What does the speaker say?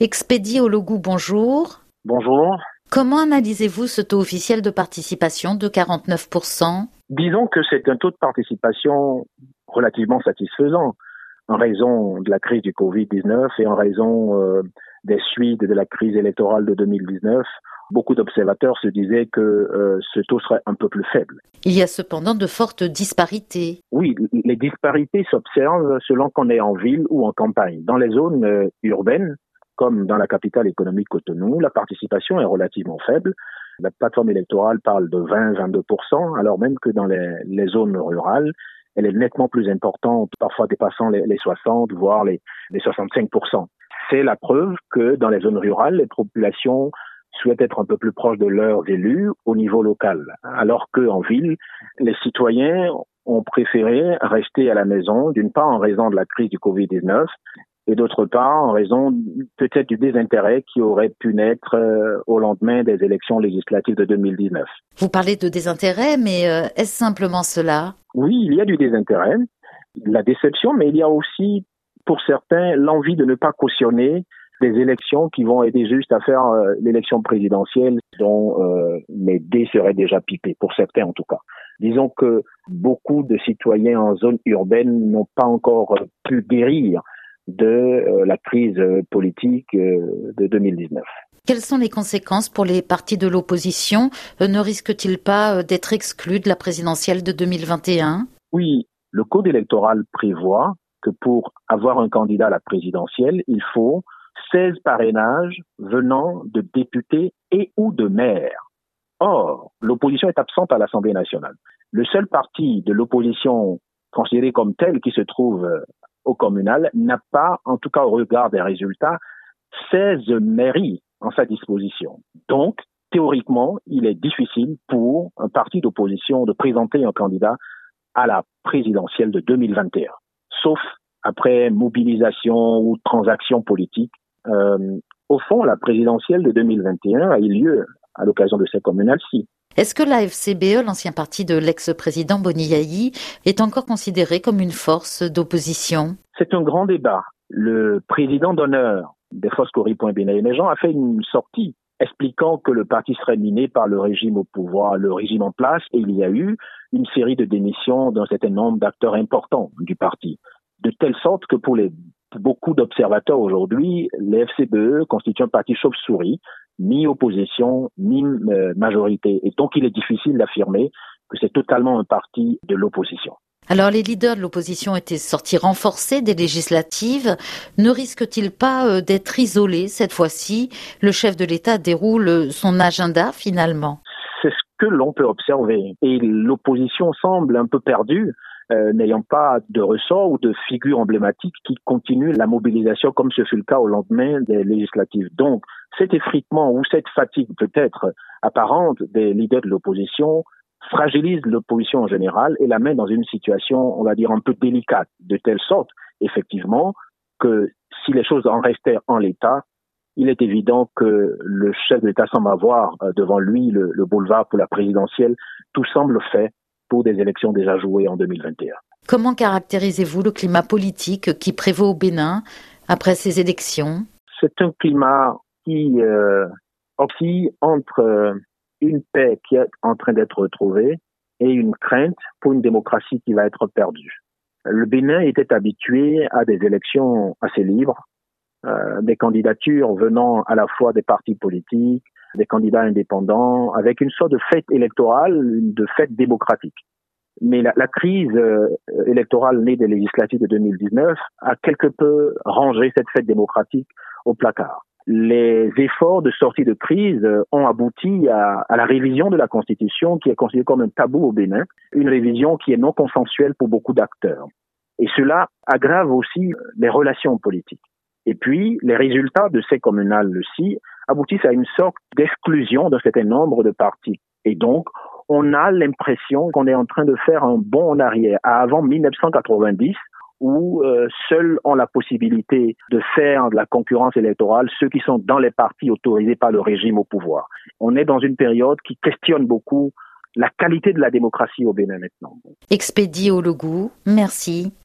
Expédié au Logou, bonjour. Bonjour. Comment analysez-vous ce taux officiel de participation de 49%? Disons que c'est un taux de participation relativement satisfaisant en raison de la crise du Covid-19 et en raison des suites de la crise électorale de 2019. Beaucoup d'observateurs se disaient que ce taux serait un peu plus faible. Il y a cependant de fortes disparités. Oui, les disparités s'observent selon qu'on est en ville ou en campagne. Dans les zones urbaines, comme dans la capitale économique Cotonou, la participation est relativement faible. La plateforme électorale parle de 20-22%, alors même que dans les zones rurales, elle est nettement plus importante, parfois dépassant les 60, voire les 65%. C'est la preuve que dans les zones rurales, les populations souhaitent être un peu plus proches de leurs élus au niveau local, alors qu'en ville, les citoyens ont préféré rester à la maison, d'une part en raison de la crise du Covid-19, et d'autre part en raison peut-être du désintérêt qui aurait pu naître au lendemain des élections législatives de 2019. Vous parlez de désintérêt, mais est-ce simplement cela? Oui, il y a du désintérêt, la déception, mais il y a aussi, pour certains, l'envie de ne pas cautionner des élections qui vont aider juste à faire l'élection présidentielle dont les dés seraient déjà pipés, pour certains en tout cas. Disons que beaucoup de citoyens en zone urbaine n'ont pas encore pu guérir de la crise politique de 2019. Quelles sont les conséquences pour les partis de l'opposition? Ne risquent-ils pas d'être exclus de la présidentielle de 2021? Oui, le code électoral prévoit que pour avoir un candidat à la présidentielle, il faut 16 parrainages venant de députés et ou de maires. Or, l'opposition est absente à l'Assemblée nationale. Le seul parti de l'opposition considéré comme tel qui se trouve au communal n'a pas, en tout cas au regard des résultats, 16 mairies en sa disposition. Donc, théoriquement, il est difficile pour un parti d'opposition de présenter un candidat à la présidentielle de 2021, sauf après mobilisation ou transaction politique. Au fond, la présidentielle de 2021 a eu lieu à l'occasion de ces communales-ci. Est-ce que la FCBE, l'ancien parti de l'ex-président Boni Yayi, est encore considéré comme une force d'opposition? C'est un grand débat. Le président d'honneur des Foscori.Benayemejan a fait une sortie expliquant que le parti serait miné par le régime au pouvoir, le régime en place, et il y a eu une série de démissions d'un certain nombre d'acteurs importants du parti. De telle sorte que pour beaucoup d'observateurs aujourd'hui, les FCBE constituent un parti chauve-souris, ni opposition, ni majorité. Et donc, il est difficile d'affirmer que c'est totalement un parti de l'opposition. Alors, les leaders de l'opposition étaient sortis renforcés des législatives. Ne risque-t-il pas d'être isolé cette fois-ci? Le chef de l'État déroule son agenda finalement. C'est ce que l'on peut observer. Et l'opposition semble un peu perdue, n'ayant pas de ressort ou de figure emblématique qui continue la mobilisation comme ce fut le cas au lendemain des législatives. Donc, cet effritement ou cette fatigue peut-être apparente des leaders de l'opposition fragilise l'opposition en général et la met dans une situation, on va dire, un peu délicate, de telle sorte, effectivement, que si les choses en restaient en l'état, il est évident que le chef de l'État semble avoir devant lui le boulevard pour la présidentielle. Tout semble fait pour des élections déjà jouées en 2021. Comment caractérisez-vous le climat politique qui prévaut au Bénin après ces élections? C'est un climat qui oscille entre une paix qui est en train d'être retrouvée et une crainte pour une démocratie qui va être perdue. Le Bénin était habitué à des élections assez libres, des candidatures venant à la fois des partis politiques, des candidats indépendants, avec une sorte de fête électorale, de fête démocratique. Mais la crise électorale née des législatives de 2019 a quelque peu rangé cette fête démocratique au placard. Les efforts de sortie de crise ont abouti à la révision de la Constitution qui est considérée comme un tabou au Bénin, une révision qui est non consensuelle pour beaucoup d'acteurs. Et cela aggrave aussi les relations politiques. Et puis, les résultats de ces communales-ci aboutissent à une sorte d'exclusion d'un certain nombre de partis. Et donc, on a l'impression qu'on est en train de faire un bond en arrière à avant 1990, où seuls ont la possibilité de faire de la concurrence électorale ceux qui sont dans les partis autorisés par le régime au pouvoir. On est dans une période qui questionne beaucoup la qualité de la démocratie au Bénin maintenant. Expédié au Logou, merci.